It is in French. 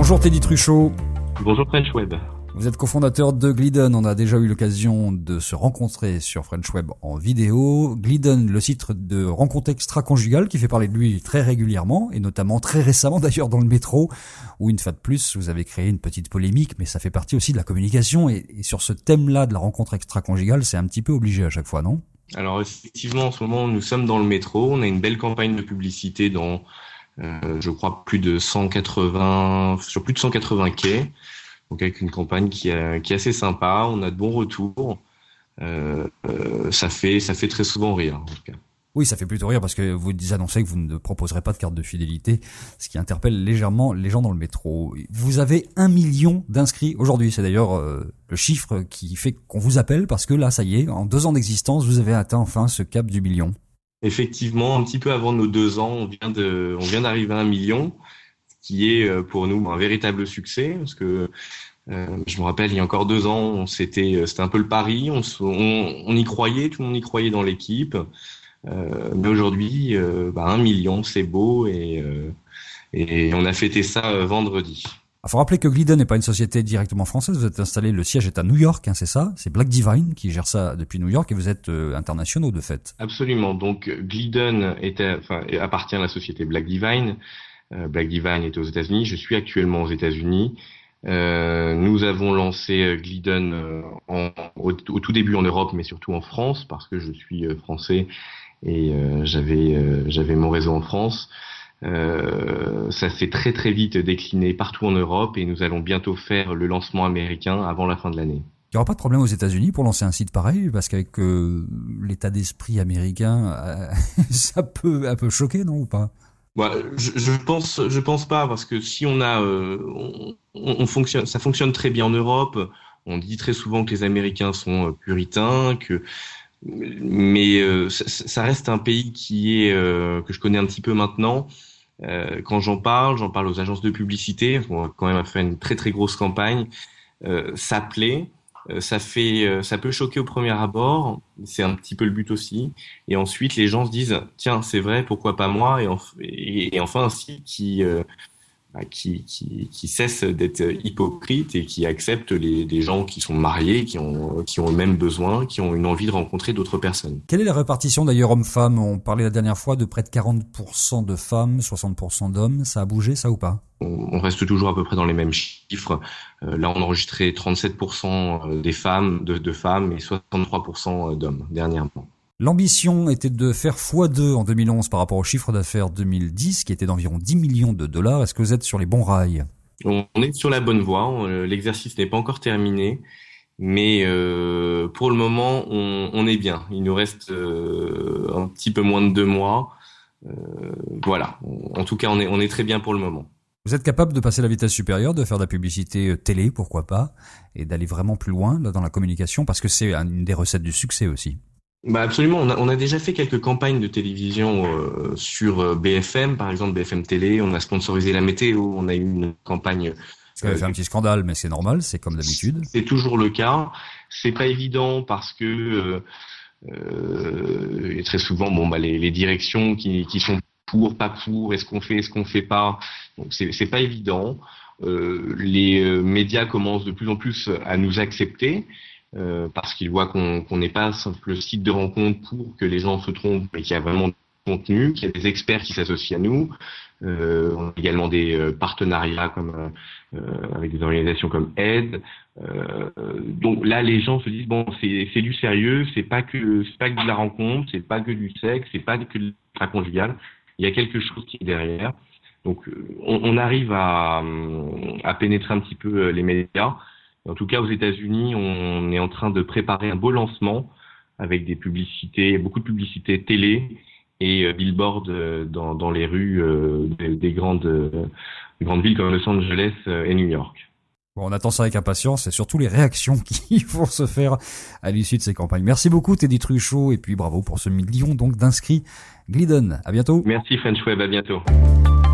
Bonjour Teddy Truchot. Bonjour French Web. Vous êtes cofondateur de Glidden. On a déjà eu l'occasion de se rencontrer sur French Web en vidéo. Glidden, le site de rencontres extra-conjugales qui fait parler de lui très régulièrement et notamment très récemment d'ailleurs dans le métro où une fois de plus vous avez créé une petite polémique, mais ça fait partie aussi de la communication et sur ce thème-là de la rencontre extra-conjugale, c'est un petit peu obligé à chaque fois, non? Alors effectivement, en ce moment, nous sommes dans le métro. On a une belle campagne de publicité dans, je crois, sur plus de 180 quais. Donc avec une campagne qui est assez sympa. On a de bons retours. Ça fait très souvent rire, en tout cas. Oui, ça fait plutôt rire parce que vous annoncez que vous ne proposerez pas de carte de fidélité, ce qui interpelle légèrement les gens dans le métro. Vous avez 1 million d'inscrits aujourd'hui. C'est d'ailleurs le chiffre qui fait qu'on vous appelle parce que là, ça y est, en 2 ans d'existence, vous avez atteint enfin ce cap du million. Effectivement, un petit peu avant nos 2 ans, on vient d'arriver à 1 million, qui est pour nous un véritable succès parce que je me rappelle, il y a encore 2 ans, c'était un peu le pari. On y croyait, tout le monde y croyait dans l'équipe. Mais aujourd'hui, 1 million, c'est beau et on a fêté ça vendredi. Il faut rappeler que Glidden n'est pas une société directement française. Vous êtes installé, le siège est à New York, c'est ça? C'est Black Divine qui gère ça depuis New York et vous êtes internationaux de fait. Absolument. Donc Glidden appartient à la société Black Divine. Black Divine est aux États-Unis. Je suis actuellement aux États-Unis. Nous avons lancé Glidden au tout début en Europe, mais surtout en France parce que je suis français et j'avais mon réseau en France. Ça s'est très très vite décliné partout en Europe et nous allons bientôt faire le lancement américain avant la fin de l'année. Il n'y aura pas de problème aux États-Unis pour lancer un site pareil parce qu'avec l'état d'esprit américain, ça peut un peu choquer, non, ou pas? Je pense pas parce que si on fonctionne, ça fonctionne très bien en Europe. On dit très souvent que les Américains sont puritains, mais ça reste un pays que je connais un petit peu maintenant. Quand j'en parle aux agences de publicité. On a quand même fait une très très grosse campagne. Ça plaît. Ça peut choquer au premier abord, c'est un petit peu le but aussi. Et ensuite, les gens se disent, tiens, c'est vrai, pourquoi pas moi? Et enfin, un site qui cesse d'être hypocrite et qui accepte des gens qui sont mariés, qui ont le même besoin, qui ont une envie de rencontrer d'autres personnes. Quelle est la répartition d'ailleurs homme-femme? On parlait la dernière fois de près de 40% de femmes, 60% d'hommes. Ça a bougé, ça, ou pas? On reste toujours à peu près dans les mêmes chiffres. Là, on a enregistré 37% de femmes et 63% d'hommes dernièrement. L'ambition était de faire x2 en 2011 par rapport au chiffre d'affaires 2010, qui était d'environ 10 millions de dollars. Est-ce que vous êtes sur les bons rails? On est sur la bonne voie. L'exercice n'est pas encore terminé, mais pour le moment, on est bien. Il nous reste un petit peu moins de 2 mois. Voilà. En tout cas, on est très bien pour le moment. Vous êtes capable de passer la vitesse supérieure, de faire de la publicité télé, pourquoi pas, et d'aller vraiment plus loin là, dans la communication, parce que c'est une des recettes du succès aussi. Absolument. On a déjà fait quelques campagnes de télévision sur BFM, par exemple BFM Télé. On a sponsorisé la météo. On a eu une campagne. Ça avait fait un petit scandale, mais c'est normal, c'est comme d'habitude. C'est toujours le cas. C'est pas évident parce que et très souvent, les directions qui sont pour, pas pour, est-ce qu'on fait pas. Donc c'est pas évident. Les médias commencent de plus en plus à nous accepter. Parce qu'ils voient qu'on n'est pas un simple site de rencontre pour que les gens se trompent, mais qu'il y a vraiment du contenu, qu'il y a des experts qui s'associent à nous. On a également des partenariats avec des organisations comme Aide. Donc là, les gens se disent c'est du sérieux, c'est pas que de la rencontre, c'est pas que du sexe, c'est pas que de la conjugale. Il y a quelque chose qui est derrière. Donc on arrive à pénétrer un petit peu les médias. En tout cas, aux États-Unis, on est en train de préparer un beau lancement avec beaucoup de publicités télé et billboards dans les rues des grandes villes comme Los Angeles et New York. Bon, on attend ça avec impatience et surtout les réactions qui vont se faire à l'issue de ces campagnes. Merci beaucoup Teddy Truchot et puis bravo pour ce million donc d'inscrits Glidden. À bientôt. Merci French Web, à bientôt.